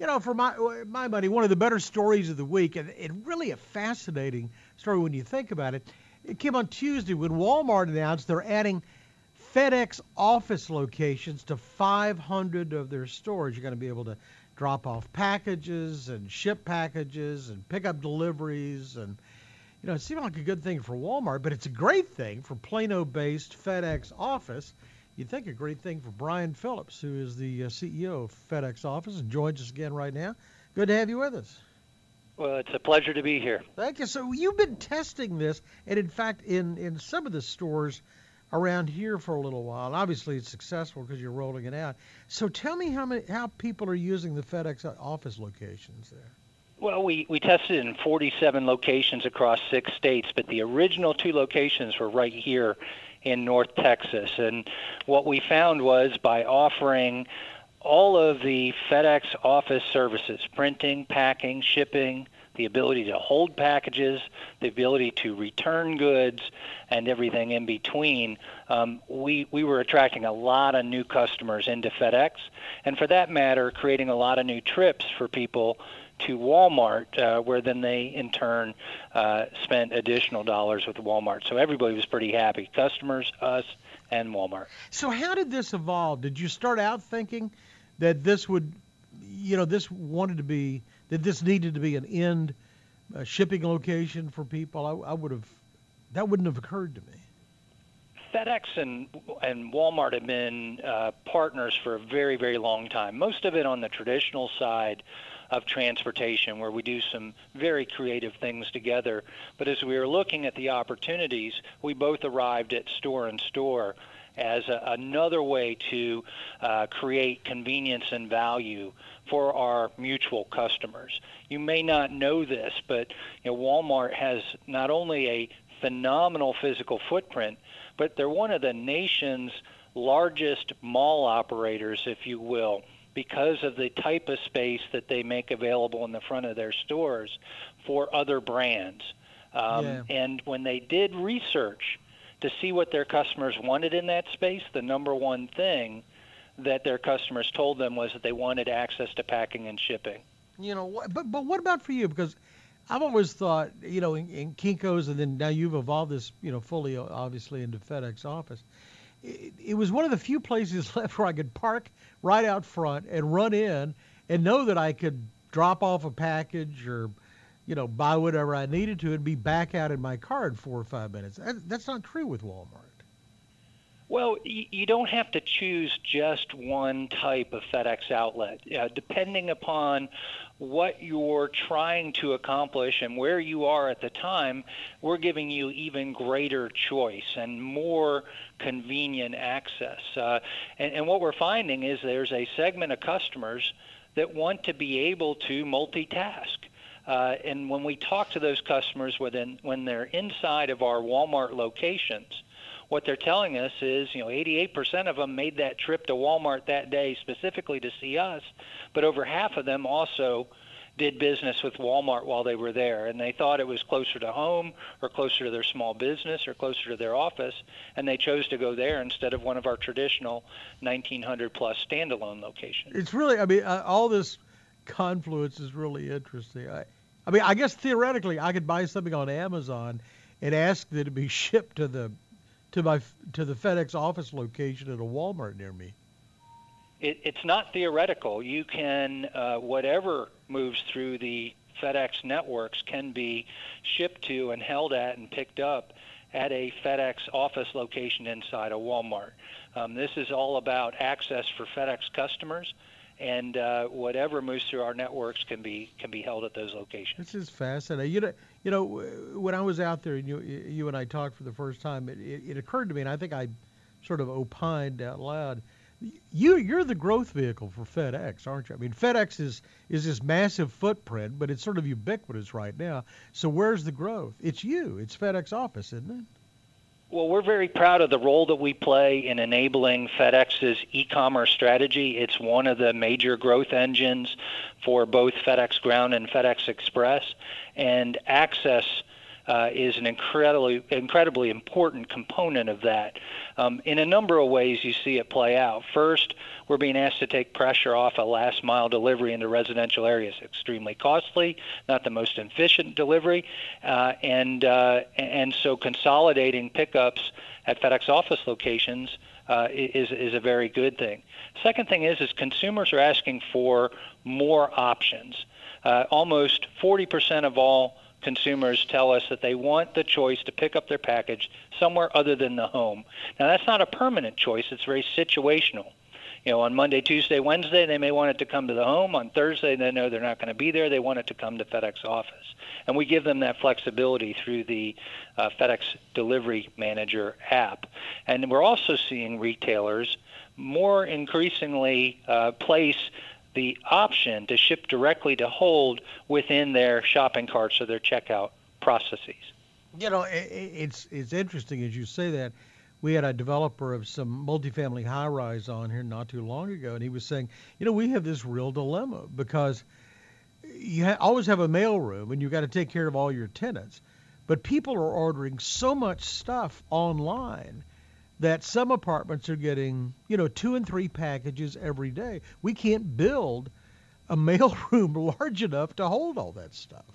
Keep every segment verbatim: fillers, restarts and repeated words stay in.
You know, for my my money, one of the better stories of the week, and, and really a fascinating story when you think about it. It came on Tuesday when Walmart announced they're adding FedEx office locations to five hundred of their stores. You're going to be able to drop off packages and ship packages and pick up deliveries. And, you know, it seemed like a good thing for Walmart, but it's a great thing for Plano-based FedEx office. You'd think a great thing for Brian Phillips, who is the uh, C E O of FedEx office and joins us again right now. Good to have you with us. Well, it's a pleasure to be here. Thank you. So you've been testing this, and in fact, in, in some of the stores around here for a little while. And obviously, it's successful because you're rolling it out. So tell me how many how people are using the FedEx office locations there. Well, we, we tested in forty-seven locations across six states, but the original two locations were right here in North Texas. And what we found was by offering all of the FedEx office services, printing, packing, shipping, the ability to hold packages, the ability to return goods, and everything in between, um, we, we were attracting a lot of new customers into FedEx, and for that matter, creating a lot of new trips for people to Walmart, uh, where then they, in turn, uh, spent additional dollars with Walmart. So everybody was pretty happy, customers, us, and Walmart. So how did this evolve? Did you start out thinking that this would, you know, this wanted to be, that this needed to be an end uh, shipping location for people? I, I would have, that wouldn't have occurred to me. FedEx and and Walmart have been uh, partners for a very, very long time. Most of it on the traditional side of transportation, where we do some very creative things together. But as we were looking at the opportunities, we both arrived at Store and Store as a, another way to uh, create convenience and value for our mutual customers. You may not know this, but you know, Walmart has not only a phenomenal physical footprint, but they're one of the nation's largest mall operators, if you will, because of the type of space that they make available in the front of their stores for other brands. Um, yeah. And when they did research to see what their customers wanted in that space, the number one thing that their customers told them was that they wanted access to packing and shipping. You know, but but what about for you? Because I've always thought, you know, in, in Kinko's, and then now you've evolved this, you know, fully, obviously, into FedEx office. It, it was one of the few places left where I could park right out front and run in and know that I could drop off a package or, you know, buy whatever I needed to and be back out in my car in four or five minutes. That, that's not true with Walmart. Well, you don't have to choose just one type of FedEx outlet. Uh, depending upon what you're trying to accomplish and where you are at the time, we're giving you even greater choice and more convenient access. Uh, and, and what we're finding is there's a segment of customers that want to be able to multitask. Uh, and when we talk to those customers within, when they're inside of our Walmart locations, what they're telling us is, you know, eighty-eight percent of them made that trip to Walmart that day specifically to see us, but over half of them also did business with Walmart while they were there, and they thought it was closer to home or closer to their small business or closer to their office, and they chose to go there instead of one of our traditional nineteen hundred plus standalone locations. It's really, I mean, uh, all this confluence is really interesting. I, I mean, I guess theoretically I could buy something on Amazon and ask that it be shipped to the to my to the FedEx office location at a Walmart near me. It, it's not theoretical. You can, uh, whatever moves through the FedEx networks can be shipped to and held at and picked up at a FedEx office location inside a Walmart. Um, this is all about access for FedEx customers, and uh, whatever moves through our networks can be can be held at those locations. This is fascinating. You know, you know, when I was out there and you you and I talked for the first time, it, it, it occurred to me, and I think I sort of opined out loud. You you're the growth vehicle for FedEx, aren't you? I mean, FedEx is is this massive footprint, but it's sort of ubiquitous right now. So where's the growth? It's you. It's FedEx office, isn't it? Well, we're very proud of the role that we play in enabling FedEx's e-commerce strategy. It's one of the major growth engines for both FedEx Ground and FedEx Express, and access uh, is an incredibly, incredibly important component of that. Um, in a number of ways, you see it play out. First, we're being asked to take pressure off a last mile delivery into residential areas. Extremely costly, not the most efficient delivery, uh, and uh, and so consolidating pickups at FedEx Office locations uh, is is a very good thing. Second thing is is consumers are asking for more options. Uh, almost forty percent of all consumers tell us that they want the choice to pick up their package somewhere other than the home. Now, that's not a permanent choice. It's very situational. You know, on Monday, Tuesday, Wednesday, they may want it to come to the home. On Thursday, they know they're not going to be there. They want it to come to FedEx Office. And we give them that flexibility through the uh, FedEx Delivery Manager app. And we're also seeing retailers more increasingly uh, place the option to ship directly to hold within their shopping carts or their checkout processes. You know, it's it's interesting as you say that. We had a developer of some multifamily high-rise on here not too long ago, and he was saying, you know, we have this real dilemma because you ha- always have a mail room and you've got to take care of all your tenants, but people are ordering so much stuff online that some apartments are getting, you know, two and three packages every day. We can't build a mail room large enough to hold all that stuff.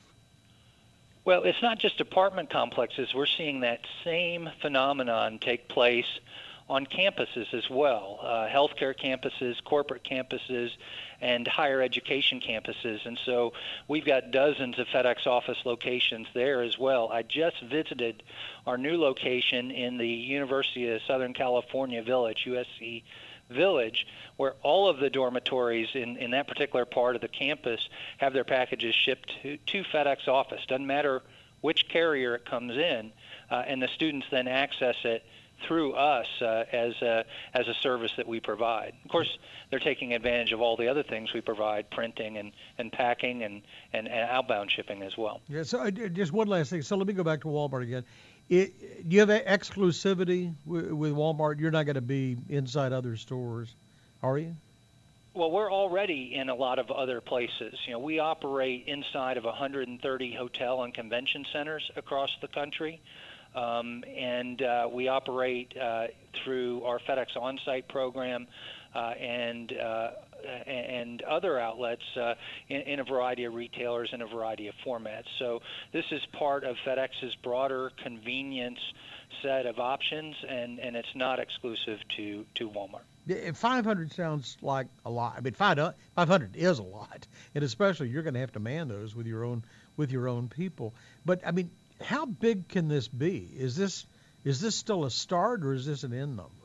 Well, it's not just apartment complexes. We're seeing that same phenomenon take place on campuses as well, uh, healthcare campuses, corporate campuses, and higher education campuses. And so we've got dozens of FedEx Office locations there as well. I just visited our new location in the University of Southern California Village, U S C Village, where all of the dormitories in, in that particular part of the campus have their packages shipped to, to FedEx Office. Doesn't matter which carrier it comes in, uh, and the students then access it through us uh, as a, as a service that we provide. Of course, they're taking advantage of all the other things we provide, printing and, and packing and, and, and outbound shipping as well. Yeah, so uh, just one last thing. So let me go back to Walmart again. It, do you have exclusivity with, with Walmart? You're not going to be inside other stores, are you? Well, we're already in a lot of other places. You know, we operate inside of one hundred thirty hotel and convention centers across the country. Um, and uh, we operate uh, through our FedEx On-Site program uh, and uh, and other outlets uh, in, in a variety of retailers in a variety of formats. So this is part of FedEx's broader convenience set of options, and, and it's not exclusive to, to Walmart. five hundred sounds like a lot. I mean, five hundred is a lot, and especially you're going to have to man those with your own with your own people. But I mean, how big can this be? Is this is this still a start, or is this an end number?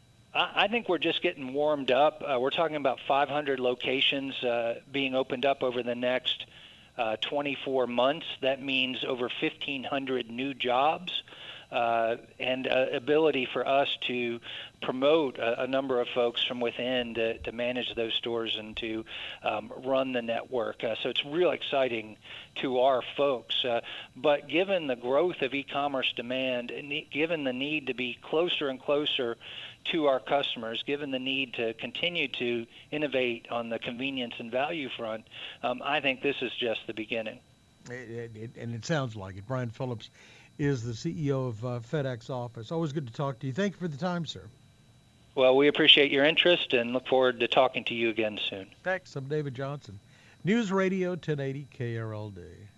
I think we're just getting warmed up. Uh, we're talking about five hundred locations uh, being opened up over the next uh, twenty-four months. That means over fifteen hundred new jobs uh, and uh, ability for us to promote a, a number of folks from within to, to manage those stores and to um, run the network. Uh, so it's real exciting to our folks. Uh, but given the growth of e-commerce demand, and given the need to be closer and closer to our customers, given the need to continue to innovate on the convenience and value front, um, I think this is just the beginning. It, it, and it sounds like it. Brian Phillips is the C E O of uh, FedEx Office. Always good to talk to you. Thank you for the time, sir. Well, we appreciate your interest and look forward to talking to you again soon. Thanks. I'm David Johnson. News Radio ten eighty K R L D.